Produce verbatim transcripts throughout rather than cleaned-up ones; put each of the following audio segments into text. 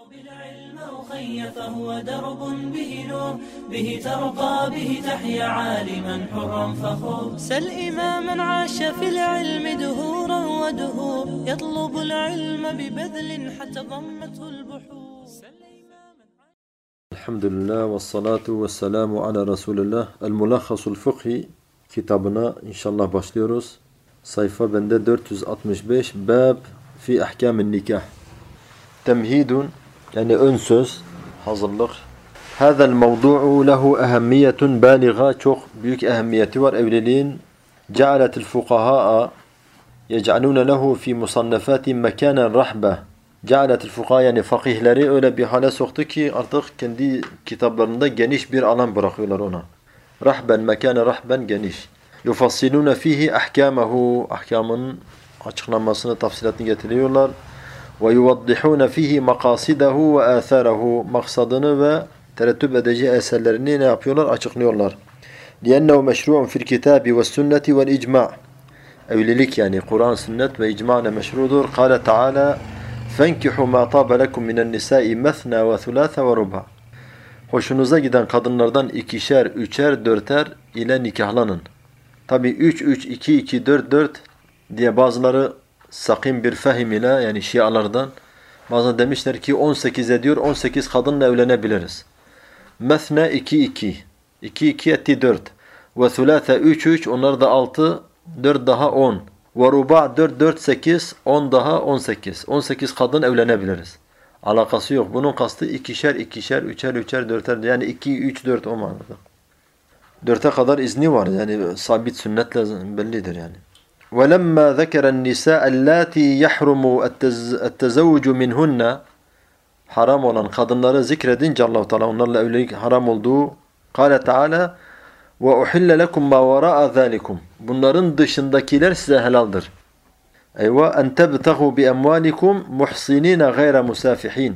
بالعلم أخي فهو درب به نور به ترقى به تحيا عالما حرا فخور سل إماما عاش في العلم دهورا ودهور يطلب العلم ببذل حتى ضمته البحور. الحمد لله والصلاة والسلام على رسول الله. El-Mulakhasul Fıkhi kitabına inşallah başlıyoruz. Sayfa bende dört yüz altmış beş. Bab fi ahkamin nikah. Temhidun yani ön söz, hazırlık. Hâzel mevdu'u lehu ehemmiyetun bâliga, çok büyük ehemmiyeti var evliliğin. Cealetil fukaha'a yec'alûne lehu fi musannafâtin mekânen rahbe. Cealetil fukaha yani fakihleri öyle bir hale soktu ki artık kendi kitaplarında geniş bir alan bırakıyorlar ona. Rahben mekâne rahben geniş. Yufassilûne fihi ahkâmehu, ahkamının açıklamasını, tafsilatını getiriyorlar. Ve yuvaddihûne fihi makasidehu ve âthârehu, maksadını ve terettüp edeceği eserlerini ne yapıyorlar? Açıklıyorlar. لِيَنَّهُ مَشْرُوعٌ فِي الْكِتَابِ وَالسُنَّةِ وَالْاِجْمَعِ. Evlilik yani Kur'an, sünnet ve icma ile meşrudur. Kâle Teala فَانْكِحُوا مَا طَابَ لَكُمْ مِنَ النِّسَاءِ مَثْنَى وَثُلَاثَ وَرُبَعَ. Hoşunuza giden kadınlardan ikişer, üçer, dörter ile nikahlanın. Tabi üç, üç, iki, iki, dört, dört diye bazıları sakin bir fehim ile yani Şialardan bazıları demişler ki on sekiz ediyor, on sekiz kadınla evlenebiliriz. Methne iki, iki. iki, iki etti dört. Ve thulâthe üç, üç. Onlar da altı. dört daha on. Ve ruba' dört, dört, sekiz. on daha on sekiz. on sekiz kadın evlenebiliriz. Alakası yok. Bunun kastı ikişer, ikişer, üçer, üçer, dörter. Yani iki, üç, dört o manada. Dörte kadar izni var. Yani sabit sünnetle bellidir yani. وَلَمَّا ذَكَرَ النِّسَاءَ اللَّاتِي يَحْرُمُ التَّزَوُّجُ مِنْهُنَّ, haram olan kadınları zikredince Allah-u Teala onlarla evlilik haram olduğu, قَالَ تَعَالَى وَاُحِلَّ لَكُمْ مَا وَرَاءَ ذَٰلِكُمْ, bunların dışındakiler size helaldir. Eyvâ en tebtagû bi emvâlikum muhsinîne gayre musâfihin.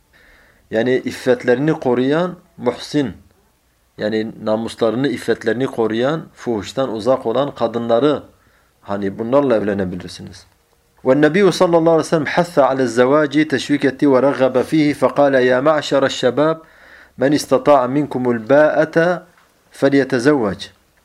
Yani iffetlerini koruyan muhsin, yani namuslarını, iffetlerini koruyan, fuhuştan uzak olan kadınları, hani bunlarla evlenebilirsiniz. Ve Nebi sallallahu aleyhi ve sellem hatta ala zevaci, teşvik etti ve raggaba fihi fekâle ya ma'şere'ş şebâb men istata'a minkumul bâ'ete felyetezevvec.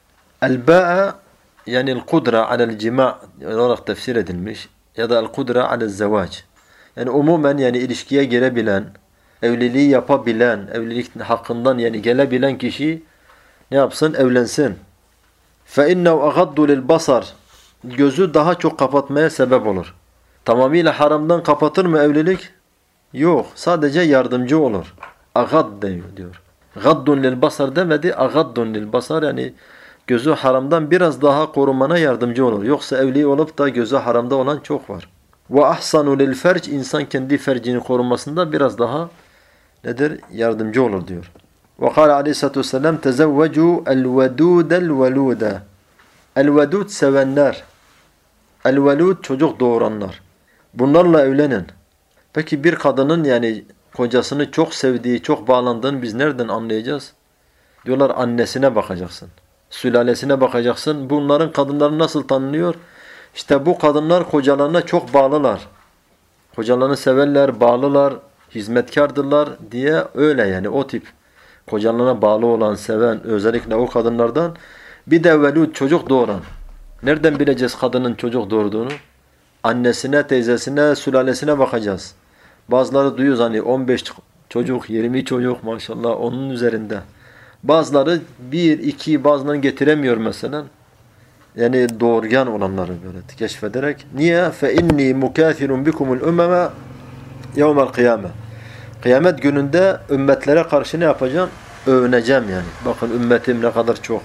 El-bâ'e yani el-kudra alel cima olarak tefsir edilmiş ya da el-kudra alel zevac. Yani umumen yani ilişkiye girebilen, evliliği yapabilen, evlilik hakkından yani gelebilen kişi ne yapsın? Evlensin. فَاِنَّهُ اَغَدُّ لِلْبَصَرِ, gözü daha çok kapatmaya sebep olur. Tamamıyla haramdan kapatır mı evlilik? Yok. Sadece yardımcı olur. Agad diyor. diyor. Gaddun lil basar demedi. Agaddun lil basar yani gözü haramdan biraz daha korumana yardımcı olur. Yoksa evli olup da gözü haramda olan çok var. Ve ahsanu lil ferc, insan kendi fercini korumasında biraz daha nedir? Yardımcı olur diyor. Ve kâle aleyhissalatu vesselam tezevvecu el-vedûdel velûde. El-vedûd sevenler. El-velûd çocuk doğuranlar. Bunlarla evlenin. Peki bir kadının yani kocasını çok sevdiği, çok bağlandığını biz nereden anlayacağız? Diyorlar annesine bakacaksın. Sülalesine bakacaksın. Bunların kadınları nasıl tanınıyor? İşte bu kadınlar kocalarına çok bağlılar. Kocalarını severler, bağlılar, hizmetkardırlar diye öyle yani o tip. Kocalarına bağlı olan, seven özellikle o kadınlardan. Bir de velud çocuk doğuran. Nereden bileceğiz kadının çocuk doğurduğunu? Annesine, teyzesine, sülalesine bakacağız. Bazıları duyuyoruz hani on beş çocuk, yirmi çocuk maşallah onun üzerinde. Bazıları bir, iki bazılarını getiremiyor mesela. Yani doğurgan olanları böyle keşfederek. Niye? فَاِنِّي مُكَاثِرٌ بِكُمُ الْاُمَّمَا يَوْمَ الْقِيَامَةِ. Kıyamet gününde ümmetlere karşı ne yapacağım? Övüneceğim yani. Bakın ümmetim ne kadar çok.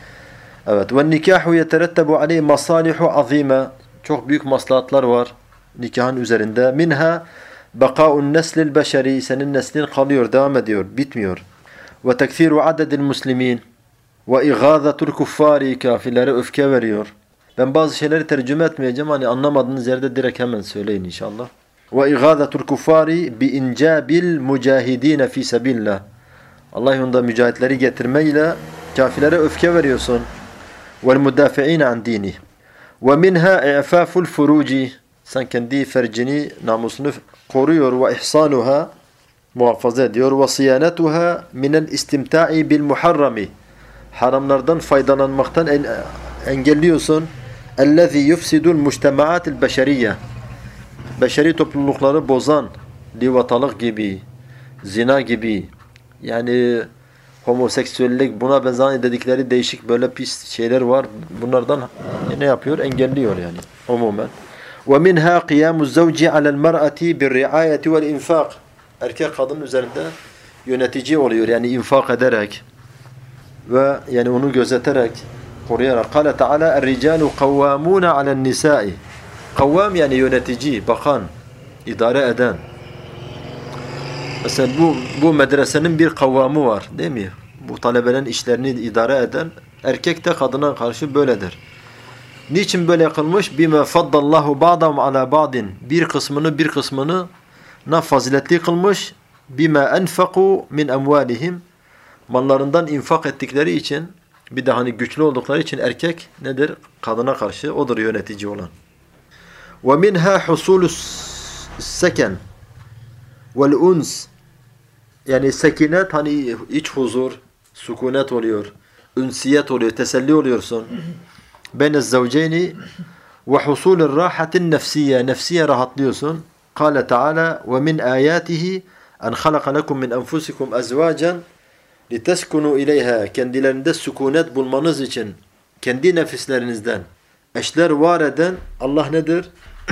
Evet. وَالنِّكَاحُ يَتَرَتَّبُ عَلَيْهِ مَصَالِحُ عَظِيمًا. Çok büyük maslahatlar var nikahın üzerinde. Minha بَقَاءُ النَّسْلِ الْبَشَرِ. Senin neslin kalıyor, devam ediyor, bitmiyor. وَتَكْثِيرُ عَدَدِ الْمُسْلِمِينَ وَاِغَاظَةُ الْكُفَّارِ. Kafirlere öfke veriyor. Ben bazı şeyleri tercüme etmeyeceğim. Hani anlamadığınız yerde direkt hemen söyleyin inşallah. وَاِغَاظَةُ الْكُفَّارِ بِاِنْجَابِ الْمُجَاهِد۪ينَ ف۪ي سَبِيلَّهِ. Allah yolunda mücahitleri getirmeyle kafirlere öfke veriyorsun. وَالْمُدَافِعِينَ عَنْ د۪ينِهِ وَمِنْهَا اِعْفَافُ الْفُرُوجِ. Sen kendi fercini, namusunu koruyor. وَاِحْصَانُهَا muhafaza ediyor. Ve siyanetuha minel istimta'i bil muharrami. Haramlardan faydalanmaktan en, engelliyorsun. Ellezî yufsidul mujtema'atil beşeriyye. Beşeri toplulukları bozan livatalık gibi, zina gibi, yani homoseksüellik, buna benzer dedikleri değişik böyle pis şeyler var. Bunlardan ne yapıyor? Engelliyor yani umumen. وَمِنْهَا قِيَامُ الزَّوْجِ عَلَى الْمَرْأَةِ بِالرِّعَايَةِ وَالْاِنْفَاقِ. Erkek kadın üzerinde yönetici oluyor. Yani infak ederek ve yani onu gözeterek, koruyarak. قَالَ تَعَالَى الرِّجَالُ قَوَّامُونَ عَلَى النِّسَاءِ. Kavvam yani yönetici, bakan, idare eden. Mesela bu, bu medresenin bir kavvamı var değil mi? Bu talebelerin işlerini idare eden erkek de kadına karşı böyledir. Niçin böyle kılmış? Bima faddallahu ba'dahum ala ba'din. Bir kısmını bir kısmını na faziletli kılmış. Bima enfaku min amwalihim. Mallarından infak ettikleri için, bir de hani güçlü oldukları için erkek nedir? Kadına karşı odur yönetici olan. Ve minha husulus seken vel uns. Yani sekinet hani iç huzur, sükunet oluyor, ünsiyet oluyor, teselli oluyorsun. Beyne zavceyni ve husulur rahatin nefsiye, nefsiye rahatlıyorsun. Kâle Teala ve min âyâtihi en halaka lekum min enfusikum ezvâcen liteskunu ileyha. Kendilerinde sükunet bulmanız için kendi nefislerinizden eşler var eden Allah nedir?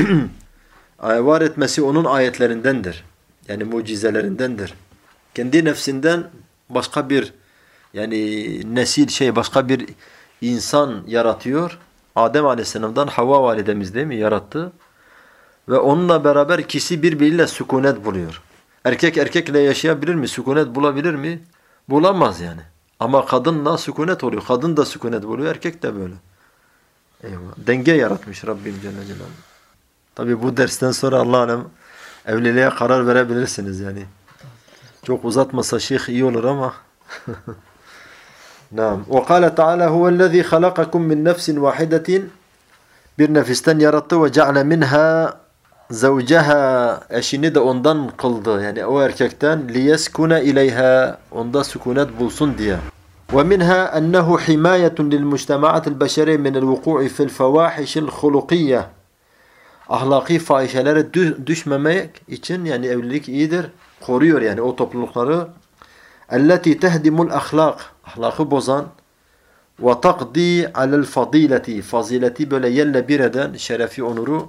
Var etmesi onun ayetlerindendir. Yani mucizelerindendir. Kendi nefsinden başka bir yani nesil şey başka bir insan yaratıyor. Adem Aleyhisselam'dan Havva validemiz değil mi yarattı? Ve onunla beraber ikisi birbiriyle sükunet buluyor. Erkek erkekle yaşayabilir mi? Sükunet bulabilir mi? Bulamaz yani. Ama kadınla sükunet oluyor. Kadın da sükunet buluyor. Erkek de böyle. Eyvallah. Denge yaratmış Rabbim Celle Celaluhu. Tabi bu dersten sonra Allah'ım evliliğe karar verebilirsiniz yani. Çok uzatmasa şeyh iyi olur ama. Naam. Ve kâle Teala huvellezî halakakum min nefsin vâhidetin. Bir nefisten yarattı ve ceale minha zavceha. Eşini de ondan kıldı. Yani o erkekten liyeskune ileyha. Onda sükunet bulsun diye. Ve minha ennehu himayetun lil mujtema'atil beşeri minel vuku'i fil fevâhişil hulukiyye. Ahlaki fahişelere düşmemek için yani evlilik iyidir. Koruyor yani o toplulukları. Elleti tehdimul ahlak. Ahlakı bozan. Ve takdi alel fadileti. Fazileti böyle yerle bir eden, şerefi, onuru.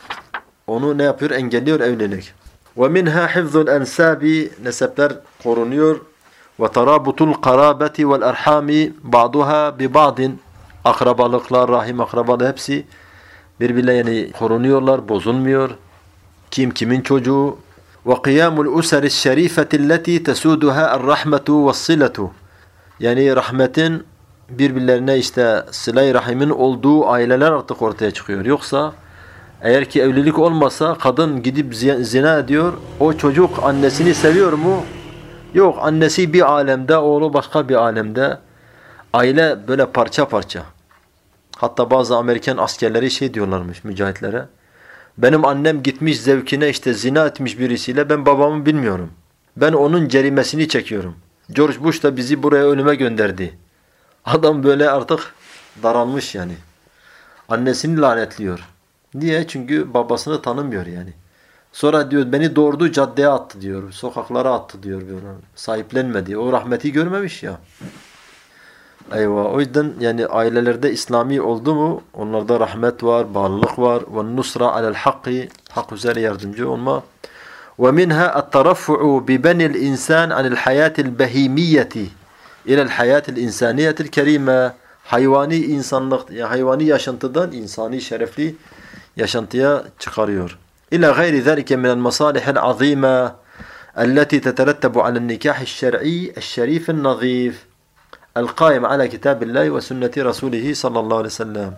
Onu ne yapıyor? Engelliyor evlilik. Ve minha hifzul ensabi. Nesepler korunuyor. Ve tarabutul karabeti vel erhami. Ba'duha bi ba'din. Akrabalıklar, rahim akrabalığı hepsi birbirine yani korunuyorlar, bozulmuyor. Kim kimin çocuğu. Ve kıyamul usari's şerifetilleti tesuduha er-rahmetu ve's-silatu. Yani rahmetin birbirlerine işte sıla-i rahimin olduğu aileler artık ortaya çıkıyor. Yoksa eğer ki evlilik olmasa kadın gidip zina ediyor. O çocuk annesini seviyor mu? Yok, annesi bir alemde, oğlu başka bir alemde. Aile böyle parça parça. Hatta bazı Amerikan askerleri şey diyorlarmış mücahitlere. Benim annem gitmiş zevkine işte zina etmiş birisiyle, ben babamı bilmiyorum. Ben onun cerimesini çekiyorum. George Bush da bizi buraya ölüme gönderdi. Adam böyle artık daralmış yani. Annesini lanetliyor. Niye? Çünkü babasını tanımıyor yani. Sonra diyor beni doğurdu caddeye attı diyor. Sokaklara attı diyor. Sahiplenmedi. O rahmeti görmemiş ya. Eyvah. O yüzden yani ailelerde İslami oldu mu onlarda rahmet var, bağlılık var. Ve nusra alel hakki. Hak üzere yardımcı olma. Ve minha at-taraffu'u bi benil insan anil hayatil behimiyyeti ila'l hayatil insaniyetil kerime. Hayvani insanlık, yani hayvani yaşantıdan insani şerefli yaşantıya çıkarıyor. İlâ gayri zâlike minel masâlihil azîme elleti teterettebu alel nikâhi'ş-şer'î eş-şerîfin nazîf el-qâim ala kitâbillâhi ve sünneti Rasûlihi sallallahu aleyhi ve sellem.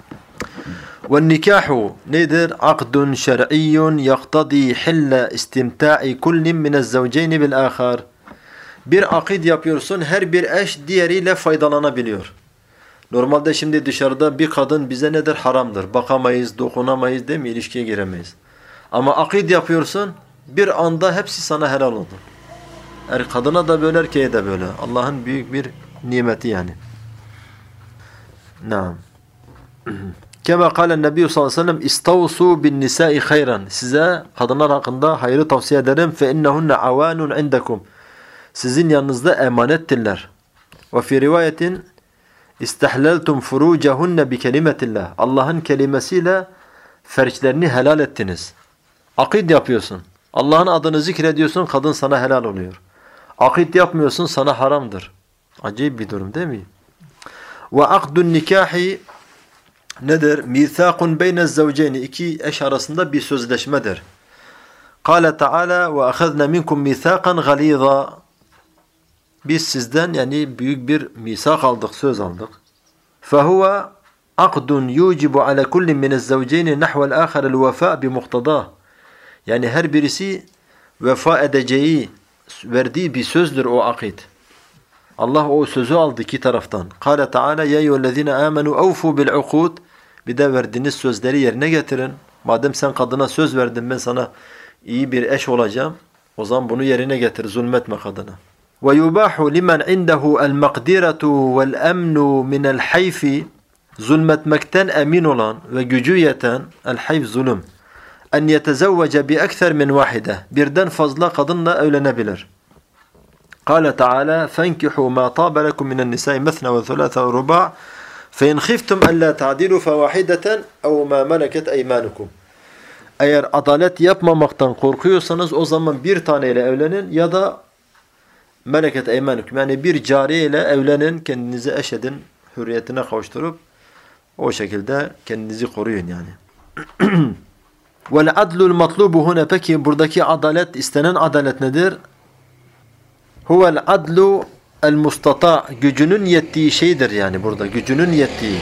Ve nikâhu nedir? Akdun şer'iyyun yaktadî hille istimtâ'i kullin mine'z-zevceyni bil-âkhar. Bir akid yapıyorsun, her bir eş diğeriyle faydalanabiliyor. Normalde şimdi dışarıda bir kadın bize nedir? Haramdır. Bakamayız, dokunamayız değil mi? İlişkiye giremeyiz. Ama akid yapıyorsun, bir anda hepsi sana helal oldu. Er kadına da böyle, erkeğe de böyle. Allah'ın büyük bir nimeti yani. Naam. Kema kâlen Nebi sallallahu aleyhi ve sellem istavsu bin nisâi hayran. Size kadınlar hakkında hayrı tavsiye ederim. Fe innehunne avanun indekum. Sizin yanınızda emanettirler. Ve fi rivayetin istehlaltum furucahunne bi kelimetillah. Allah'ın kelimesiyle ferçlerini helal ettiniz. Akid yapıyorsun. Allah'ın adını zikrediyorsun, kadın sana helal oluyor. Akid yapmıyorsun, sana haramdır. Acayip bir durum değil mi? Ve akdun nikahi nedir? Mithaqun beynez zavceyni. İki eş arasında bir sözleşmedir. Kâle Teala ve ahazna minkum mithaqan galiza. Biz sizden yani büyük bir misak aldık, söz aldık. Fehuve akdun yucibu ala kulli minez zavceyni nahvel âkharel vefa bi muhtadah. Yani her birisi vefa edeceği, verdiği bir sözdür o akid. Allah o sözü aldı iki taraftan. Kâle Teala ya eyyühellezîne âmenû evfû bil ukûd. Bir de verdiğiniz sözleri yerine getirin. Madem sen kadına söz verdin, ben sana iyi bir eş olacağım, o zaman bunu yerine getir, zulmetme kadına. Ve yubahu limen indehu el makdiratu vel emnu minel hayfi. Zulmetmekten emin olan ve gücü yeten, el hayf zulüm. En yetezevvece bi ekser min vahide. Birden fazla kadınla evlenebilir. Kâle Teala fenkihû mâ tâbe lekum minen nisâi mesne ve thulâthe ve rubâ fe in khiftum en lâ ta'dilû fe vahideten ev mâ meleket eymânukum. Eğer adalet yapmamaktan korkuyorsanız o zaman bir taneyle evlenin ya da meleket eymânukum, yani bir cariye ile evlenin, kendinizi eş edin, hürriyetine kavuşturup o şekilde kendinizi koruyun yani. Vel adlul matlubu hune, peki buradaki adalet, istenen adalet nedir? Huvel adlu el mustata, gücünün yettiği şeydir yani burada, gücünün yettiği.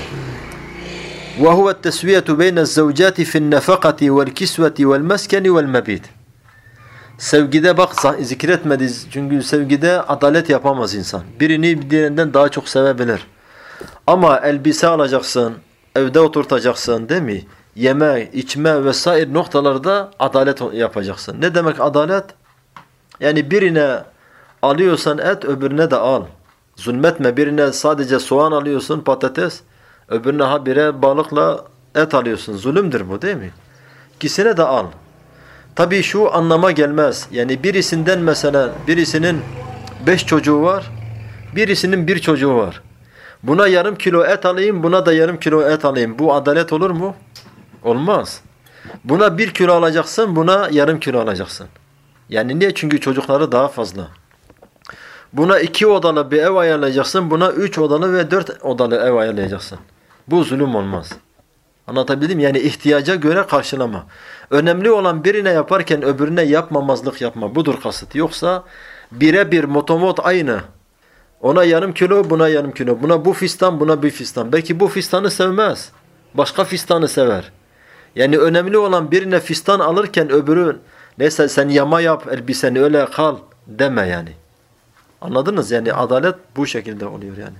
Ve huve tesviyetu beynez zavcati fin nefakati vel kisveti vel meskeni vel mebit. Sevgide bak zikretmedi, çünkü sevgide adalet yapamaz insan. Birini diğerinden daha çok sevebilir. Ama elbise alacaksın, evde oturtacaksın değil mi? Yeme, içme vesaire noktalarda adalet yapacaksın. Ne demek adalet? Yani birine alıyorsan et, öbürüne de al. Zulmetme, birine sadece soğan alıyorsun, patates, öbürüne habire balıkla et alıyorsun. Zulümdür bu değil mi? İkisine de al. Tabii şu anlama gelmez. Yani birisinden mesela birisinin beş çocuğu var, birisinin bir çocuğu var. Buna yarım kilo et alayım, buna da yarım kilo et alayım. Bu adalet olur mu? Olmaz. Buna bir kilo alacaksın, buna yarım kilo alacaksın. Yani niye? Çünkü çocukları daha fazla. Buna iki odalı bir ev ayarlayacaksın, buna üç odalı ve dört odalı ev ayarlayacaksın. Bu zulüm olmaz. Anlatabildim? Yani ihtiyaca göre karşılama. Önemli olan birine yaparken öbürüne yapmamazlık yapma. Budur kasıt. Yoksa birebir motomot aynı. Ona yarım kilo, buna yarım kilo. Buna bu fistan, buna bir fistan. Belki bu fistanı sevmez. Başka fistanı sever. Yani önemli olan birine fistan alırken öbürü neyse sen yama yap, elbiseni öyle kal deme yani. Anladınız? Yani adalet bu şekilde oluyor yani.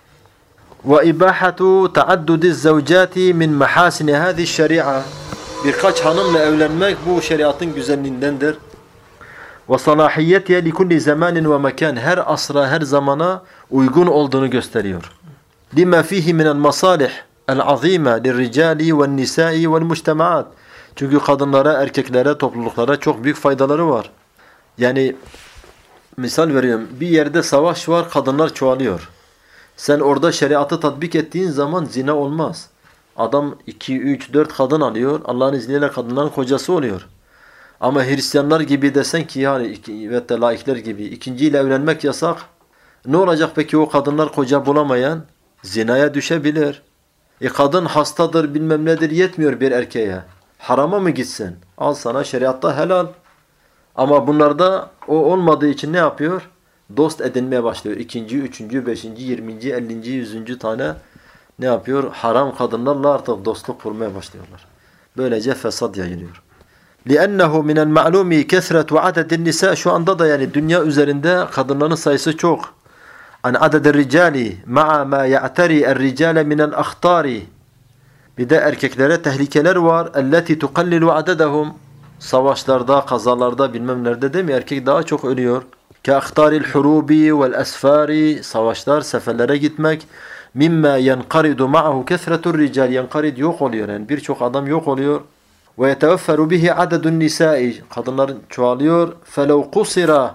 Ve ibahatu taaddudi zavcati min mahasini hadi şeria. Birkaç hanımla evlenmek bu şeriatın güzelliğindendir. Ve salahiyetiye li kulli zamanin ve mekan, her asra, her zamana uygun olduğunu gösteriyor. Lima fihi minel masalih el-azime lirricali ve nisai ve mujtemaat. Çünkü kadınlara, erkeklere, topluluklara çok büyük faydaları var. Yani misal veriyorum, bir yerde savaş var, kadınlar çoğalıyor. Sen orada şeriatı tatbik ettiğin zaman zina olmaz. Adam iki, üç, dört kadın alıyor, Allah'ın izniyle kadınların kocası oluyor. Ama Hristiyanlar gibi desen ki yani ve de laikler gibi ikinciyle evlenmek yasak. Ne olacak peki o kadınlar koca bulamayan? Zinaya düşebilir. E kadın hastadır bilmem nedir yetmiyor bir erkeğe. Harama mı gitsin? Al sana şeriatta helal. Ama bunlarda o olmadığı için ne yapıyor? Dost edinmeye başlıyor. İkinci, üçüncü, beşinci, yirminci, ellinci, yüzüncü tane ne yapıyor? Haram kadınlarla artık dostluk kurmaya başlıyorlar. Böylece fesat yayılıyor. لِأَنَّهُ مِنَ الْمَعْلُومِ كَثْرَةُ وَعَدَدِ النِّسَاءِ Şu anda da yani dünya üzerinde kadınların sayısı çok. عَنْ عَدَدِ الرِّجَالِ مَعَ مَا يَعْتَرِي الرِّجَالَ مِنَ الْأَخْطَارِ Bir de erkeklere tehlikeler var. اَلَّتِي تُقَلِّلُ عَدَدَهُمْ Savaşlarda, kazalarda bilmem nerede değil mi? Erkek daha çok ölüyor. كأخطار الحروب والأسفار savaşlar, seferlere gitmek. مما ينقرض معه كثرة الرجال ينقرض yok oluyor yani birçok adam yok oluyor. ويتوفر به عدد النساء kadınlar çoğalıyor. فلو قصر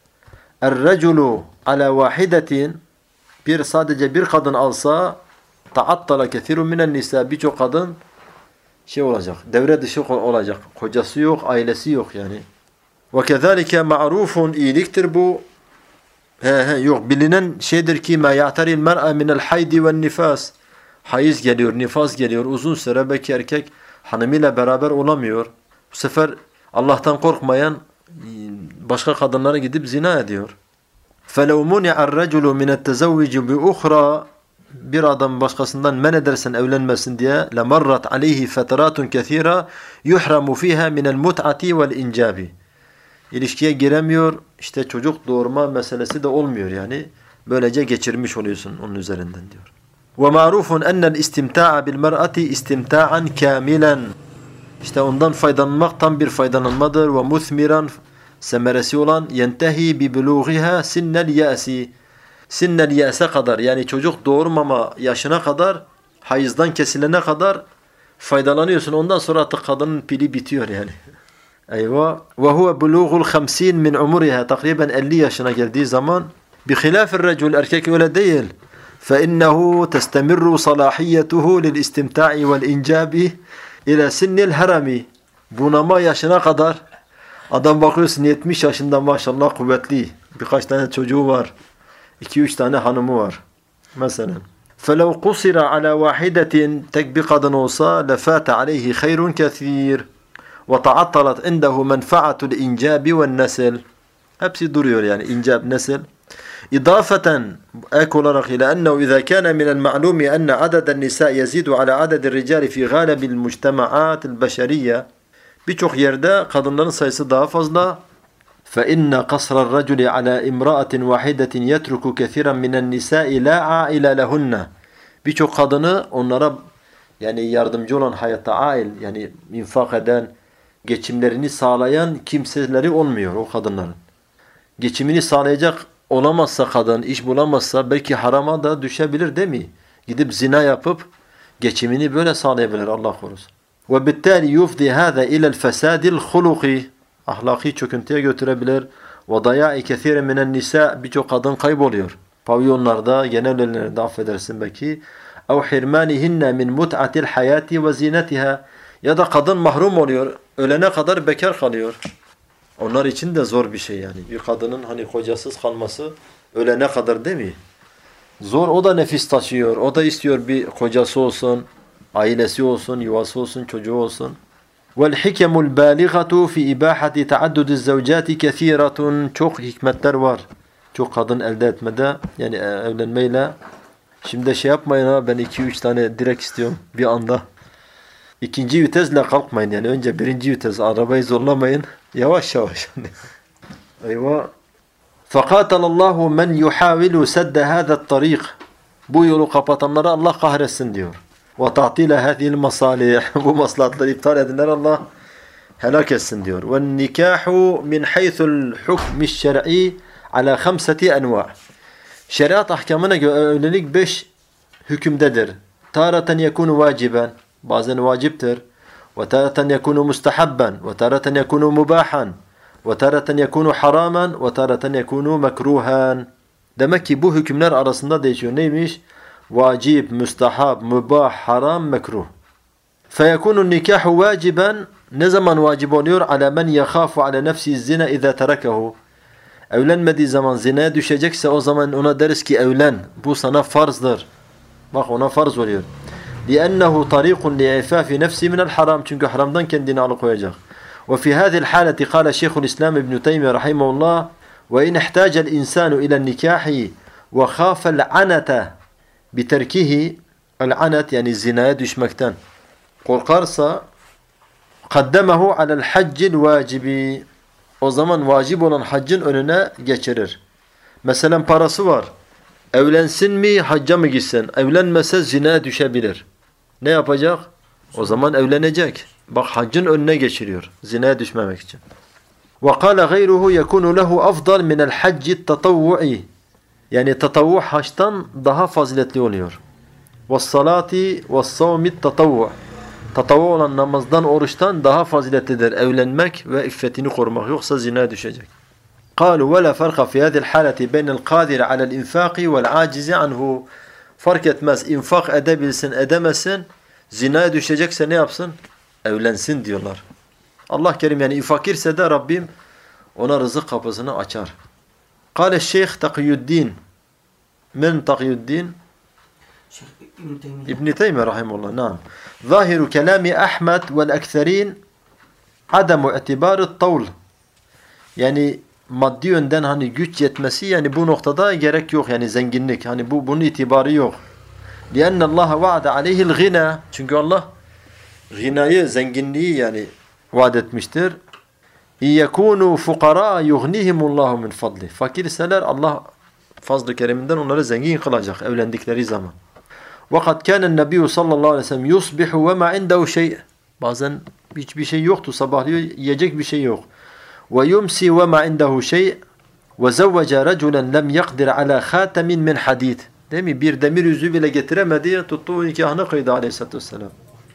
الرجل على واحدة bir sadece bir kadın alsa تعطل كثير من النساء birçok kadın şey olacak, devre dışı olacak. Kocası yok, ailesi yok yani. وَكَذَٰلِكَ مَعْرُوفٌ iyiliktir bu. He he yok bilinen şeydir ki مَا يَعْتَرِ الْمَرْأَ مِنَ الْحَيْدِ وَالنِّفَاسِ Hayız geliyor, nifas geliyor. Uzun süre belki erkek hanımıyla beraber olamıyor. Bu sefer Allah'tan korkmayan başka kadınlara gidip zina ediyor. فَلَوْ مُنِعَ الرَّجُلُ مِنَ التَّزَوِّجِ بِأُخْرَى Bir adam başkasından men edersen evlenmesin diye لَمَرَّتْ عَلَيْهِ فَتَرَاتٌ كَثِيرًا يُحْرَمُ فِيهَا مِنَ الْمُتْعَةِ وَالْاِنْجَابِ İlişkiye giremiyor, işte çocuk doğurma meselesi de olmuyor yani. Böylece geçirmiş oluyorsun onun üzerinden diyor. وَمَعْرُوفٌ أَنَّ الْاِسْتِمْتَاعَ بِالْمَرْأَةِ اِسْتِمْتَاعًا كَامِلًا İşte ondan faydalanmak tam bir faydalanmadır. وَمُثْمِرًا Semeresi olan يَنْتَهِي بِبُلُوغِهَا سِنَّ الْيَأْسِ Sinnel yese kadar yani çocuk doğurmama yaşına kadar hayızdan kesilene kadar faydalanıyorsun. Ondan sonra artık kadının pili bitiyor yani. Eyvah. Ve huve buluğul hamsin min umuriha takriben elli yaşına geldiği zaman bi hilafir recul erkek öyle değil. Fe innehu testemirru salahiyyetuhu lil istimta'i vel incabi ila sinnil harami. Bunama yaşına kadar adam bakıyorsun yetmiş yaşında maşallah kuvvetli. Birkaç tane çocuğu var. iki üç tane hanımı var. Mesela. فَلَوْ قُصِرَ عَلَى وَاحِدَةٍ Tek bir kadın olsa لَفَاتَ عَلَيْهِ خَيْرٌ كَثِيرٌ وَتَعَطَّلَتْ عِنْدَهُ مَنْفَعَةُ الْاِنْجَابِ وَالنَّسِلِ Hepsi duruyor yani. İncab, nesil. إضافة ek olarak ile أنه إذا كان من المعلوم أن عدد النساء يزيد على عدد الرجال في غالب المجتمعات البشرية Birçok yerde kadınların sayısı daha fazla. فإن قصر الرجل على امرأة واحدة يترك كثيرا من النساء لا عائل لهن Birçok kadını onlara yani yardımcı olan hayatta ail yani infak eden, geçimlerini sağlayan kimseleri olmuyor o kadınların. Geçimini sağlayacak olamazsa kadın, iş bulamazsa belki harama da düşebilir değil mi? Gidip zina yapıp geçimini böyle sağlayabilir Allah korusun. وبالتالي يفضي هذا إلى الفساد الخلقي ahlaki çöküntüye götürebilir. وَضَيَاءِ كَثِيرٍ مِنَ النِّسَاء Birçok kadın kayboluyor. Pavyonlarda, genel evlerde affedersin belki. اَوْ حِرْمَانِهِنَّ مِنْ مُتْعَةِ الْحَيَاةِ وَزِينَتِهَا Ya da kadın mahrum oluyor. Ölene kadar bekar kalıyor. Onlar için de zor bir şey yani. Bir kadının hani kocasız kalması ölene kadar değil mi? Zor. O da nefis taşıyor. O da istiyor bir kocası olsun, ailesi olsun, yuvası olsun, çocuğu olsun. وَالْحِكَمُ الْبَالِغَةُ فِي إِبَاحَةِ تَعَدُّدِ الزَّوْجَاتِ كَثِيرَةٌ Çok hikmetler var. Çok kadın elde etmede yani evlenmeyle. Şimdi şey yapmayın ha ben iki üç tane direkt istiyorum bir anda. İkinci vitesle kalkmayın yani önce birinci vites arabayı zorlamayın. Yavaş yavaş. Eyvah. فَقَاتَلَ اللّٰهُ مَنْ يُحَاوِلُ سَدَّ هَذَا الطَّرِيقِ Bu yolu kapatanlara Allah kahretsin diyor. وَتَعْطِيلَ هَذِهِ الْمَصَالِحِ Bu maslahatları iptal edenler Allah helak etsin diyor. وَالنِّكَاحُ مِنْ حَيْثُ الْحُكْمِ الشَّرْعِي عَلَى خَمْسَةِ أَنْوَعٍ Şeriat ahkamına göre evlilik beş hükümdedir. تَارَةً يَكُونُ وَاجِبًا Bazen vaciptir. وَتَارَةً يَكُونُ مُسْتَحَبًّا وَتَارَةً يَكُونُ مُبَاحًا وَتَارَةً يَكُونُ حَرَامًا وَتَارَةً يَكُونُ مَكْرُوهًا Demek ki bu hükümler arasında değişiyor. Neymiş? Vacip, müstahab, mübah, haram, mekruh. فَيَكُونُ النِّكَاحُ وَاجِبًا Ne zaman vacip oluyor? عَلَى مَنْ يَخَافُ عَلَى نَفْسِ الزِّنَا اِذَا تَرَكَهُ Evlenmediği zaman zinaya düşecekse o zaman ona deriz ki evlen. Bu sana farzdır. Bak ona farz oluyor. لِأَنَّهُ طَرِيقٌ لِعِفَافِ نَفْسِ مِنَ الْحَرَامِ Çünkü haramdan kendini alıkoyacak. وفي هذه الحالة قال شيخ الإسلام ابن تيمية رحمه الله وإن احتاج الإنسان إلى النكاح وخاف العنة بتركه العنت yani zinaya düşmekten korkarsa قدمه على الحج الواجب o zaman vacip olan haccın önüne geçirir. Mesela parası var. Evlensin mi hacca mı gitsin? Evlenmese zinaya düşebilir. Ne yapacak? O zaman evlenecek. Bak haccın önüne geçiriyor. Zinaya düşmemek için. وقال غيره يكون له أفضل من الحج التطوعي. Yani tatavvu haçtan daha faziletli oluyor. وَالصَّلَاةِ وَالصَّوْمِ التَّطَوُّعِ Tatavvu olan namazdan, oruçtan daha faziletlidir evlenmek ve iffetini korumak. Yoksa zinaya düşecek. قالوا ولا فرق في هذه الحالة بين القادر على الإنفاق والعاجز عنه. Fark etmez. İnfak edebilsin, edemesin. Zinaya düşecekse ne yapsın? Evlensin diyorlar. Allah Kerim yani fakirse de Rabbim ona rızık kapısını açar. قال الشيخ تقي الدين من تقي الدين ابن تيمية رحمه الله نعم ظاهر كلام أحمد والأكثرين عدم اعتبار الطول. Yani maddi yönden hani güç yetmesi yani bu noktada gerek yok yani zenginlik hani bu bunun itibarı yok. لأن الله وعد عليه الغنى. Çünkü Allah gınayı, zenginliği yani vaat etmiştir. يَكُونُوا فُقَرَاءَ يُغْنِهِمُ اللّٰهُ مِنْ فَضْلِهِ Fakirseler Allah fazl-ı kereminden onları zengin kılacak evlendikleri zaman. وَقَدْ كَانَ النَّبِيُّ sallallahu aleyhi ve sellem يُصْبِحُ وَمَا عِنْدَهُ شَيْءٍ Bazen hiçbir şey yoktu, sabahlıyor, yiyecek bir şey yok. وَيُمْسِي وَمَا عِنْدَهُ شَيْءٍ وَزَوَّجَ رَجُلًا لَمْ يَقْدِرْ عَلَى خَاتَمٍ مِنْ حَدِيدٍ Değil mi? Bir demir yüzüğü bile getiremedi, tuttu nikahını kıydı aleyhissalatü vesselam.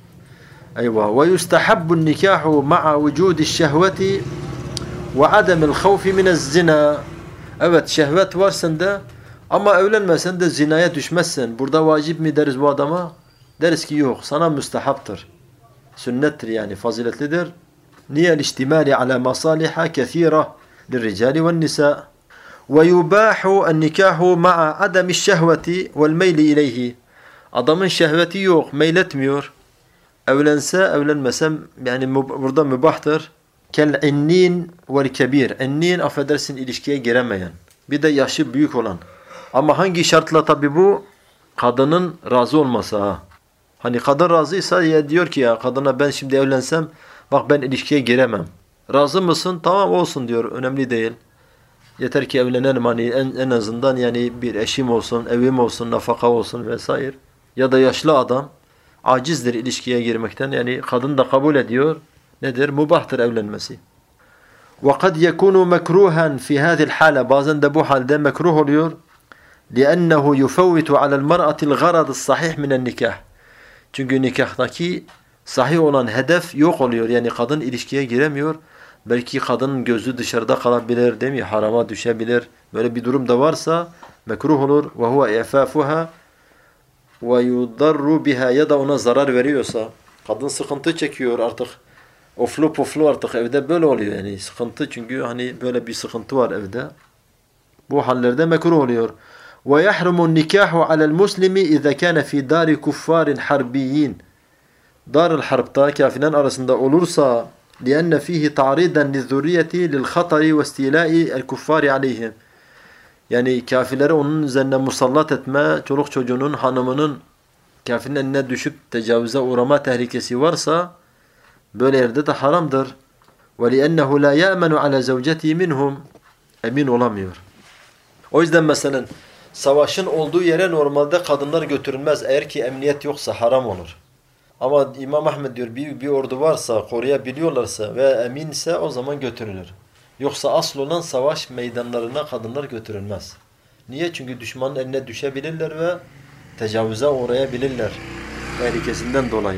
Eyvah. وَيُسْتَحَبُّ النِّكَاحُ مَعَ وُجُودِ الشَّهْوَةِ وَعَدَمِ الْخَوْفِ مِنَ الزِّنَا Evet, şehvet var sende ama evlenmesen de zinaya düşmezsen. Burada vacip mi deriz bu adama? Deriz ki yok, sana müstehaptır. Sünnettir yani, faziletlidir. Niye l'iştimali ala masaliha kethira lirricali ven nisa. وَيُبَاحُ النِّكَاحُ مَعَ عَدَمِ الشَّهْوَةِ وَالْمَيْلِ إِلَيْهِ Adamın şehveti yok, meyletmiyor. Evlense, evlenmesem yani burada mübahtır. Kel-innin vel-kebir. Ennin affedersin ilişkiye giremeyen. Bir de yaşı büyük olan. Ama hangi şartla tabi bu? Kadının razı olması ha. Hani kadın razıysa ya diyor ki ya kadına ben şimdi evlensem bak ben ilişkiye giremem. Razı mısın? Tamam olsun diyor. Önemli değil. Yeter ki evlenelim hani en, en azından yani bir eşim olsun, evim olsun, nafaka olsun vesaire. Ya da yaşlı adam acizdir ilişkiye girmekten. Yani kadın da kabul ediyor. Nedir? Mubahtır evlenmesi. وَقَدْ يَكُونُ مَكْرُوهًا فِي هَذِي الْحَالَ Bazen de bu halde mekruh oluyor. لِأَنَّهُ يُفَوِّتُ عَلَى الْمَرْأَةِ الْغَرَضِ الصَّحِيحِ مِنَ النِّكَاحِ Çünkü nikahtaki sahih olan hedef yok oluyor. Yani kadın ilişkiye giremiyor. Belki kadının gözü dışarıda kalabilir, değil mi? Harama düşebilir. Böyle bir durum da varsa mekruh olur. وَهُوَ اِعْفَافُهَا وَيُضَرُّ بِهَا Ya da ona zarar veriyorsa, kadın sıkıntı çekiyor artık. Oflu puflu artık evde böyle oluyor yani. Sıkıntı çünkü hani böyle bir sıkıntı var evde. Bu hallerde mekruh oluyor. وَيَحْرُمُ النِّكَاحُ عَلَى الْمُسْلِمِ اِذَا كَانَ فِي دَارِ كُفَّارٍ حَرْبِيِّينَ Dar-ı Harp'ta kafirlerin arasında olursa لِأَنَّ فِيهِ تَعْرِيدًا لِلذُّرِّيَّةِ لِلْخَطَرِ وَاسْتِيلَاءِ الْكُفَّارِ عَلَيْهِمْ Yani kafirleri onun üzerine musallat etme, çoluk çocuğunun, hanımının kafirin eline düşüp tecavüze uğrama tehlikesi varsa böyle yerde de haramdır. وَلِأَنَّهُ لَا يَأْمَنُ عَلَى زَوْجَتِهِ مِنْهُمْ Emin olamıyor. O yüzden mesela savaşın olduğu yere normalde kadınlar götürülmez. Eğer ki emniyet yoksa haram olur. Ama İmam Ahmed diyor bir, bir ordu varsa, koruyabiliyorlarsa ve eminse o zaman götürülür. Yoksa asıl olan savaş meydanlarına kadınlar götürülmez. Niye? Çünkü düşmanın eline düşebilirler ve tecavüze uğrayabilirler. Tehlikesinden dolayı.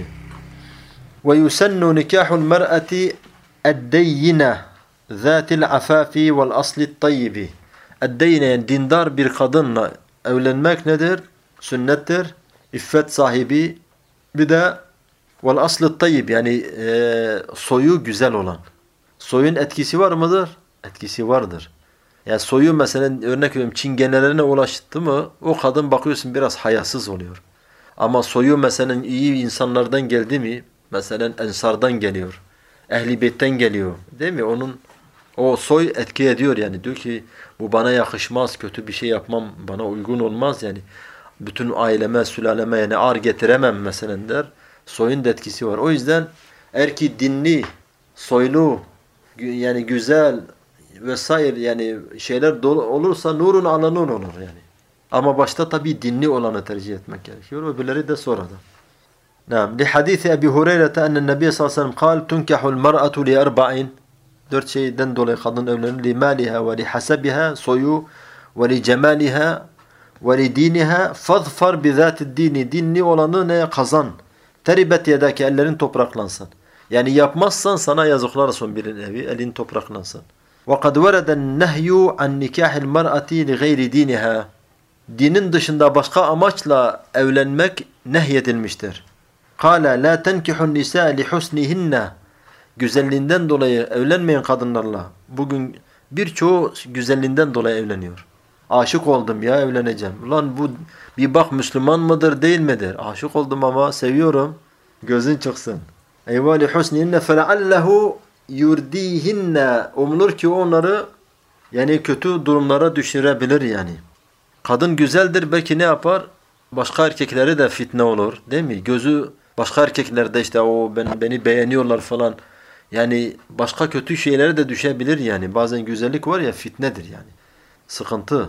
وَيُسَنُّ نِكَاحُ الْمَرْأَةِ اَدَّيِّنَةِ ذَاتِ الْعَفَافِ وَالْأَصْلِ الطَّيِّبِ Eddeyine yani dindar bir kadınla evlenmek nedir? Sünnettir. İffet sahibi. Bir de vel aslı tayyib yani e, soyu güzel olan. Soyun etkisi var mıdır? Etkisi vardır. Yani soyu mesela örnek veriyorum çingenelerine ulaştı mı o kadın bakıyorsun biraz hayasız oluyor. Ama soyu mesela iyi insanlardan geldi mi mesela ensardan geliyor. Ehli beytten geliyor. Değil mi? Onun o soy etki ediyor yani. Diyor ki bu bana yakışmaz, kötü bir şey yapmam, bana uygun olmaz yani. Bütün aileme, sülaleme yani ağır getiremem mesela der. Soyun da etkisi var. O yüzden eğer ki dinli, soylu, yani güzel vesaire yani şeyler olursa nurun ala nur olur yani. Ama başta tabii dinli olanı tercih etmek gerekiyor. Öbürleri de sonradan. Naam. Li hadisi Ebu Hureyre enne Nebi sallallahu aleyhi ve sellem kal tunkahu al-mar'atu li arba'in Dört şeyden dolayı kadın evlenir. Limaliha ve lihasabiha, soyu, ve li cemaliha ve li diniha, fazfar bi zatid dini, dinli olanı ne kazan. Teribet yedaki, ellerin topraklansın. Yani yapmazsan sana yazıklar olsun birinin evi, elin topraklansın. Ve kad vereden nehyu an nikahil mar'ati li gayri diniha. Dinin dışında başka amaçla evlenmek nehyedilmiştir. Kâle la tenkihun nisa li husnihinne. Güzelliğinden dolayı evlenmeyen kadınlarla. Bugün birçoğu güzelliğinden dolayı evleniyor. Aşık oldum ya, evleneceğim. Ulan bu bir bak Müslüman mıdır değil midir? Aşık oldum ama seviyorum. Gözün çıksın. Eyvâ li husnihinne feleallehu yurdihinne. Umulur ki onları yani kötü durumlara düşürebilir yani. Kadın güzeldir, belki ne yapar? Başka erkeklere de fitne olur, değil mi? Gözü başka erkeklerde işte o ben beni beğeniyorlar falan. Yani başka kötü şeylere de düşebilir yani. Bazen güzellik var ya, fitnedir yani. Sıkıntı.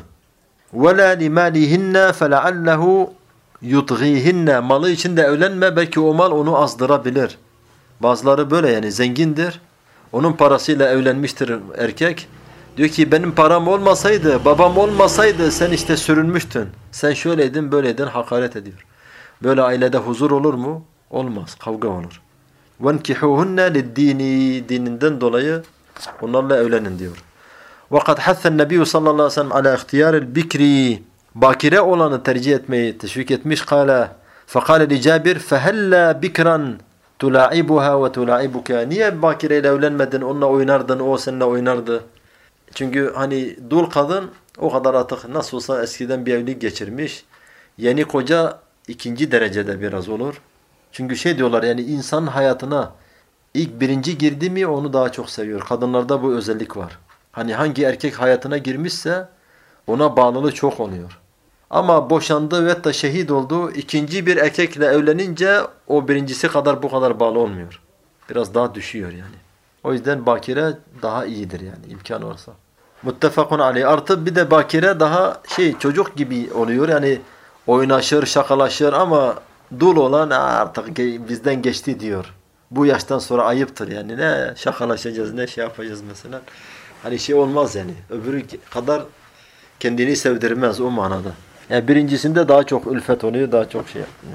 وَلَا لِمَالِهِنَّ فَلَعَلَّهُ يُطْغِيهِنَّ. Malı için de evlenme, belki o mal onu azdırabilir. Bazıları böyle yani, zengindir. Onun parasıyla evlenmiştir erkek. Diyor ki benim param olmasaydı, babam olmasaydı sen işte sürünmüştün. Sen şöyleydin, böyleydin, hakaret ediyor. Böyle ailede huzur olur mu? Olmaz, kavga olur. وَنْكِحُوهُنَّ لِلدِّينِ. Dininden dolayı onlarla evlenin diyor. وَقَدْ حَثَّ النَّبِيُّ sallallahu aleyhi ve sellem عَلَى اِخْتِيَارِ الْبِكْرِ. Bakire olanı tercih etmeyi teşvik etmiş. قَالَ فَقَالَ لِجَابِرْ فَهَلَّا بِكْرًا تُلَاعِبُهَا وَتُلَاعِبُكَ. Niye bakireyle evlenmedin, onunla oynardın, o seninle oynardı. Çünkü hani dul kadın o kadar artık nasıl olsa eskiden bir evlilik geçirmiş. Yeni koca ikinci derecede biraz olur. Çünkü şey diyorlar yani, insan hayatına ilk birinci girdi mi onu daha çok seviyor. Kadınlarda bu özellik var. Hani hangi erkek hayatına girmişse ona bağlılığı çok oluyor. Ama boşandı ve da şehit oldu. İkinci bir erkekle evlenince o birincisi kadar bu kadar bağlı olmuyor. Biraz daha düşüyor yani. O yüzden bakire daha iyidir yani, imkan varsa. Muttefakun aleyh. Artı bir de bakire daha şey, çocuk gibi oluyor yani, oynaşır, şakalaşır ama dul olan artık bizden geçti diyor. Bu yaştan sonra ayıptır yani, ne şakalaşacağız, ne şey yapacağız mesela. Hani şey olmaz yani, öbürü kadar kendini sevdirmez o manada. Yani birincisinde daha çok ülfet oluyor, daha çok şey yapıyor.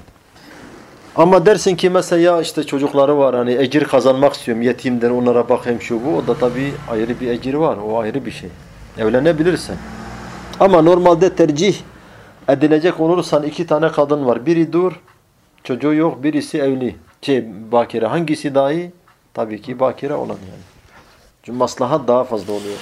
Ama dersin ki mesela ya işte çocukları var, hani ecir kazanmak istiyorum, yetimden onlara bakayım şu bu, o da tabii ayrı bir ecir var, o ayrı bir şey. Evlenebilirsin. Ama normalde tercih edilecek olursan iki tane kadın var, biri dur, çocuğu yok, birisi evli, şey bakire, hangisi daha iyi? Tabii ki bakire olan yani. Çünkü maslahat daha fazla oluyor.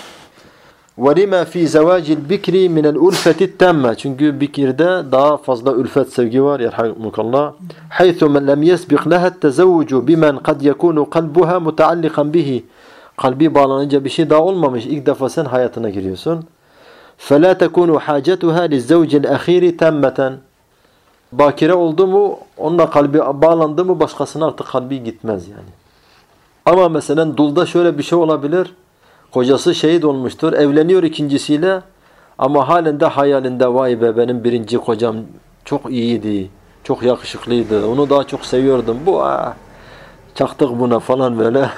وَلِمَا فِي زَوَاجِ الْبِكْرِ مِنَ الْاُلْفَةِ التَّمَّةِ. Çünkü bikirde daha fazla ülfet, sevgi var. Yerhamukallah. حَيْثُ مَنْ لَمْ يَسْبِقْ لَهَا التَّزَوُّجُ بِمَنْ قَدْ يَكُونُ قَلْبُهَا مُتَعَلِّقًا بِهِ. Kalbi bağlanınca bir şey daha olmamış. İlk defa sen hayatına giriyorsun. فَلَا تَكُونُ حَاجَتُهَا لِلزَّوْجِ الْأَخِيرِ تَمَّةً. Bakire oldu mu, onunla kalbi bağlandı mı başkasına artık kalbi gitmez yani. Ama mesela dulda şöyle bir şey olabilir. Kocası şehit olmuştur, evleniyor ikincisiyle ama halen de hayalinde vay be benim birinci kocam çok iyiydi, çok yakışıklıydı, onu daha çok seviyordum. Bu ah, çaktık buna falan böyle.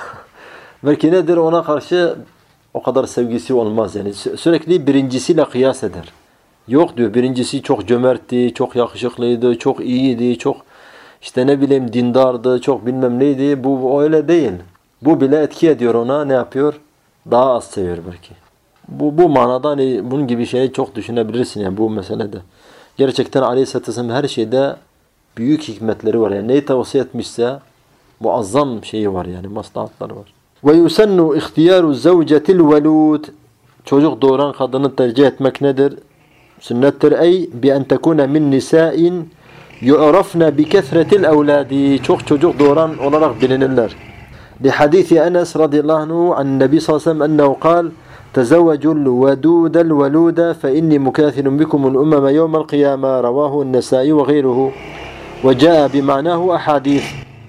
Belki nedir, ona karşı o kadar sevgisi olmaz yani. Sürekli birincisiyle kıyas eder. Yok diyor, birincisi çok cömertti, çok yakışıklıydı, çok iyiydi, çok işte ne bileyim dindardı, çok bilmem neydi. Bu öyle değil. Bu bile etki ediyor ona, ne yapıyor? Daha az seviyor belki. Bu bu manada hani bunun gibi şeyi çok düşünebilirsin yani bu meselede. Gerçekten Aleyhisselatü Vesselam her şeyde büyük hikmetleri var yani. Neyi tavsiye etmişse muazzam şeyi var yani, maslahatları var. Ve yusennu ihtiyaru zevcetil velud. Çocuk doğuran kadını tercih etmek nedir? Sünnettir. Ey bi en tekune min nisa'in yu'rafna bi kesretil evladi. Çok çocuk doğuran olarak bilinirler. لحديث أنس رضي الله عنه عن النبي صلى الله عليه وسلم أنه قال تزوجوا الودود الولود فإني مكاثر بكم الأمم يوم القيامة. رواه النسائي وغيره وجاء بمعناه أحاديث.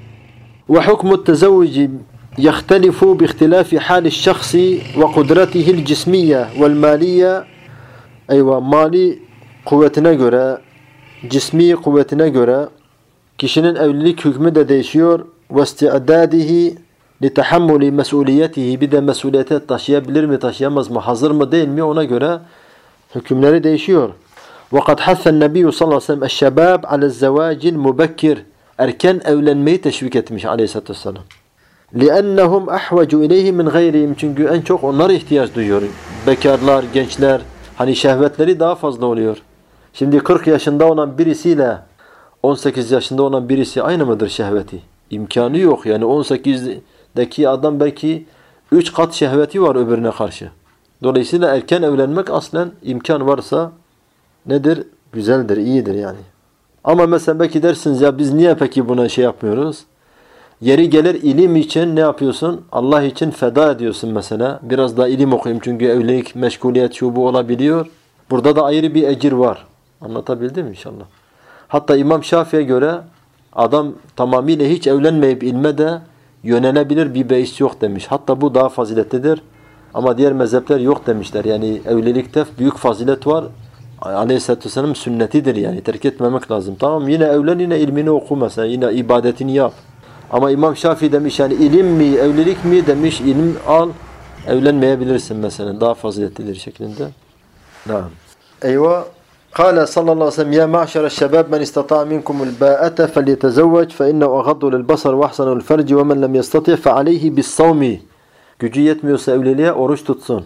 وحكم التزوج يختلف باختلاف حال الشخص وقدرته الجسمية والمالية. أيوة مالي قوتنا göre, cismi kuvvetine göre kişinin evlilik hükmü de değişiyor. وَاسْتِعْدَادِهِ لِتَحَمُّلِ مَسْئُولِيَتِهِ bir de mesuliyete taşıyabilir mi, taşıyamaz mı, hazır mı değil mi ona göre hükümleri değişiyor. وَقَدْ حَثَّ النَّبِيُّ sallallahu aleyhi ve sellem الشَّبَابِ عَلَى الزَّوَاجِ الْمُبَكِّرِ erken evlenmeyi teşvik etmiş aleyhissalatü vesselam. لِأَنَّهُمْ أَحْوَجُ اِلَيْهِ مِنْ غَيْرِهِمْ çünkü en çok onlar ihtiyaç duyuyor. Bekarlar, gençler, hani şehvetleri daha fazla oluyor. Şimdi kırk yaşında olan birisiyle on sekiz yaşında olan birisi aynı mıdır şehveti? İmkanı yok. Yani on sekizdeki adam belki üç kat şehveti var öbürüne karşı. Dolayısıyla erken evlenmek aslen imkan varsa nedir? Güzeldir, iyidir yani. Ama mesela belki dersiniz ya biz niye peki buna şey yapmıyoruz? Yeri gelir ilim için ne yapıyorsun? Allah için feda ediyorsun mesela. Biraz daha ilim okuyayım çünkü evlilik, meşguliyet şu bu olabiliyor. Burada da ayrı bir ecir var. Anlatabildim mi inşallah? Hatta İmam Şafii'ye göre adam tamamıyla hiç evlenmeyip ilme de yönelebilir bir beis yok demiş. Hatta bu daha faziletlidir. Ama diğer mezhepler yok demişler. Yani evlilikte büyük fazilet var. Aleyhisselatü Vesselam sünnetidir yani. Terk etmemek lazım. Tamam yine evlen yine ilmini oku mesela. Yine ibadetini yap. Ama İmam Şafii demiş yani ilim mi evlilik mi demiş ilim al evlenmeyebilirsin mesela. Daha faziletlidir şeklinde. Naam. Eyvah. قال صلى الله عليه وسلم يا معشر الشباب من استطاع منكم الباءة فليتزوج فإنه أغض للبصر وأحسن للفرج ومن لم يستطع فعليه بالصوم gücü yetmiyorsa evliliğe oruç tutsun.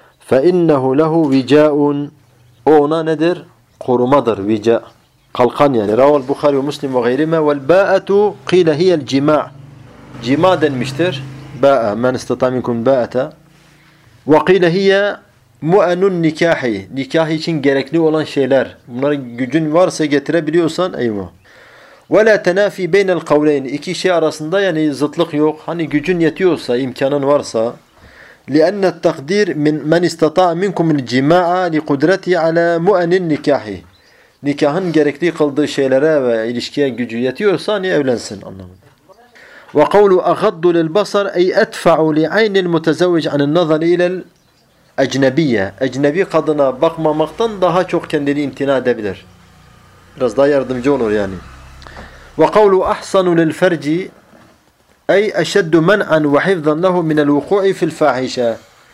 فإنه له وجاء o ona nedir? Korumadır. Vica. Kalkan yani. Raval Bukhari ve Müslim ve gayrime وَالْبَاءَةُ قِيلَ هِيَ الْجِمَاعِ Cima denmiştir. Ba'a. Men istata minkum ba'ata. وَقِيلَ هِيَ mu'anun nikahi. Nikah için gerekli olan şeyler. Bunların gücün varsa getirebiliyorsan eyvah. وَلَا تَنَافِي بَيْنَ الْقَوْلَيْنِ İki şey arasında yani zıtlık yok. Hani gücün yetiyorsa, imkanın varsa. لِأَنَّ التَّقْدِيرِ مِنْ مَنْ اسْتَطَاعَ مِنْكُمُ الْجِمَاعَ لِقُدْرَتِهِ عَلَى مُؤَنِ النِّكَاحِ Nikahın gerekli kıldığı şeylere ve ilişkiye gücü yetiyorsa hani evlensin anlamında. وَقَوْلُ أَغَضُّ لِلْبَصَرِ اَيْ اَدْفَعُ لِعَيْنِ الْمُتَزَوِّجِ عَنِ النَّظَرِ اِلَى الْاَجْنَبِيَّ Ecnebi kadına bakmamaktan daha çok kendini imtina edebilir. Biraz daha yardımcı olur yani. وَقَوْلُ أَحْسَنُ لِلْفَرْجِ اَيْ اَشَدُّ مَنْعًا وَحِفْظًا لَهُ مِنَ الْوُقُوعِ فِي الْفَاحِشَةِ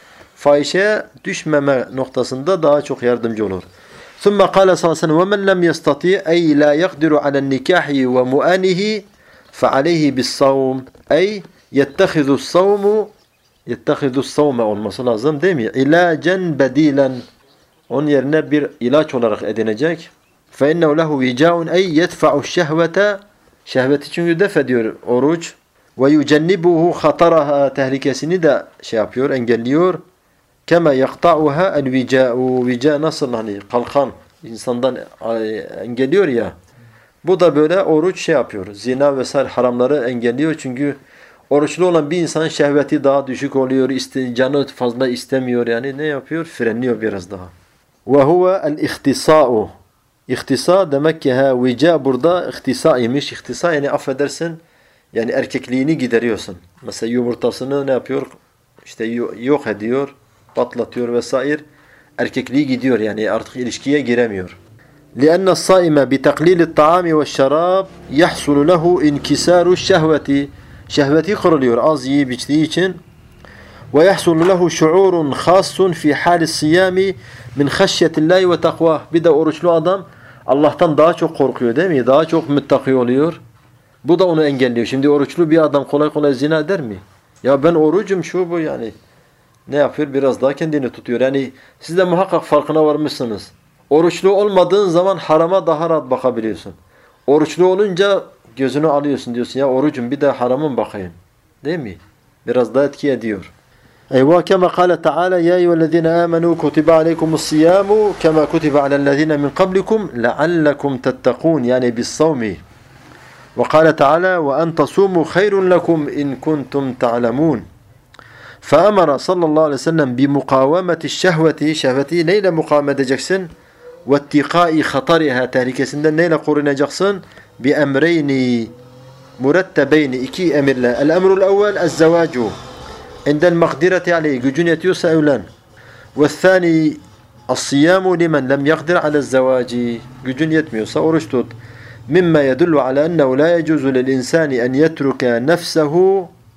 Fahişeye düşmeme noktasında daha çok yardımcı olur. ثُمَّ قَالَ صَلَّى اللّٰهُ عَلَيْهِ وَسَلَّمَ وَمَنْ لَمْ يَسْتَطِيعْ اَيْ لَا يَقْدِرُ عَلَى النِّكَاحِ وَمُؤَانِهِ فَعَلَيْهِ بِالصَّوْمِ اَيْ يَتَّخِذُ الصَّوْمُ يَتَّخِذُ الصَّوْمَ olması lazım değil mi? İlâcen bedilen onun yerine bir ilaç olarak edinecek. فَاِنَّهُ لَهُ وِجَاءٌ اَيْ يَدْفَعُ الشَّهْوَةَ Şehveti çünkü def ediyor oruç. وَيُجَنِّبُهُ خَطَرَهَا Tehlikesini de şey yapıyor, engelliyor. Kema yaqta'uha el-vica'u. Vica nasıl hani kalkan insandan engelliyor ya. Bu da böyle oruç şey yapıyor. Zina vesaire haramları engelliyor çünkü oruçlu olan bir insanın şehveti daha düşük oluyor. Canı fazla istemiyor yani ne yapıyor? Frenliyor biraz daha. Ve huve el-ihtisa'u. İhtisa demek ki ha vica burada ihtisa imiş. İhtisa yani affedersin yani erkekliğini gideriyorsun. Mesela yumurtasını ne yapıyor? İşte yok ediyor. Patlatıyor vesaire. Erkekliği gidiyor yani artık ilişkiye giremiyor. لأن الصائم بتقليل الطعام والشراب يحصل له انكسار الشهوة şehveti kırılıyor az yiyip içtiği için. ويحصل له شعور خاص في حال الصيام من خشية الله وتقواه bir de oruçlu adam Allah'tan daha çok korkuyor değil mi? Daha çok müttaki oluyor. Bu da onu engelliyor. Şimdi oruçlu bir adam kolay kolay zina eder mi? Ya ben orucum şu bu yani. Ne yapıyor? Biraz daha kendini tutuyor. Yani siz de muhakkak farkına varmışsınız. Oruçlu olmadığın zaman harama daha rahat bakabiliyorsun. Oruçlu olunca gözünü alıyorsun diyorsun ya orucum bir de harama bakayım. Değil mi? Biraz daha etki ediyor. Eyvah kema kâle Teala ya eyyühellezîne âmenû kutibe aleykumus-siyâmu kema kutibe alellezîne min kablikum leallekum tettekûn yani bis-savmi. Ve kâle Teala ve en tasûmû hayrun lekum in kuntum ta'lemûn. فَأَمَرَ sallallahu aleyhi ve sellem بِمُقَاوَمَةِ الشَّهْوَةِ Şehveti neyle mukaveme edeceksin? وَاتِّقَاءِ خَطَرِهَا Tehlikesinden neyle korunacaksın? بِأَمْرَيْنِ مُرَتَّبَيْنِ İki emirle. El-emrul evvel el-zevacu indel makdireti aleyhi gücün yetiyorsa evlen. وَالثَّانِي الصِّيَامُ لِمَنْ لَمْ يَقْدِرْ عَلَى الزَّوَاجِ Gücün yetmiyorsa oruç tut. مِمَّا يَدُلُّ عَلَى أَنَّهُ لَا يَجُوزُ لِلْإِنسَانِ أَنْ يَتْرُكَ نَفْسَهُ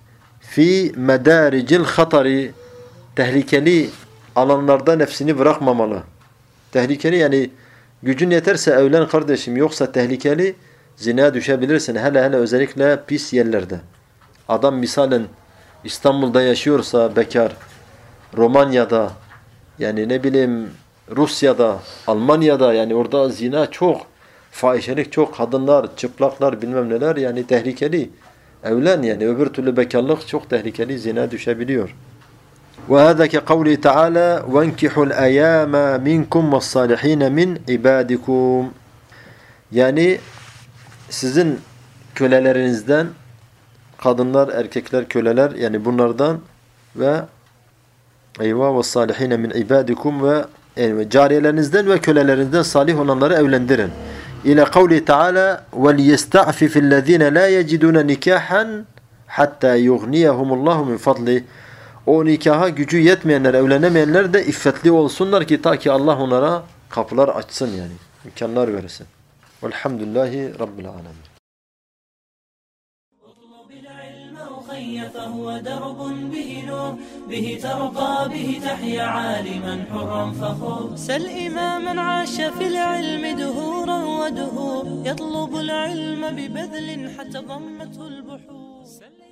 fi medaricil hatari, tehlikeli alanlarda nefsini bırakmamalı. Tehlikeli yani gücün yeterse evlen kardeşim, yoksa tehlikeli zinaya düşebilirsin. Hele hele özellikle pis yerlerde. Adam misalen İstanbul'da yaşıyorsa bekar, Romanya'da, yani ne bileyim Rusya'da, Almanya'da, yani orada zina çok, fahişelik çok, kadınlar, çıplaklar, bilmem neler, yani tehlikeli. Evlen, yani öbür türlü bekarlık çok tehlikeli, zina düşebiliyor. وهذا كقوله تعالى وانكحوا الأيام منكم والصالحين من عبادكم. Yani sizin kölelerinizden, kadınlar, erkekler, köleler, yani bunlardan ve eyvah ve salihine min ibadikum ve yani cariyelerinizden ve kölelerinizden salih olanları evlendirin. İlâ kavli Teala vel yesta'fifillezîne lâ yecidûne nikâhan hattâ yughniyehumullahu min fadli. O nikaha gücü yetmeyenler, evlenemeyenler de iffetli olsunlar ki ta ki Allah onlara kapılar açsın, yani imkanlar versin. Velhamdülillahi Rabbil alemin. فهو درب به نور به ترقى به تحيا عالما حرا فخور سل إماما عاش في العلم دهورا ودهور يطلب العلم ببذل حتى ضمته البحور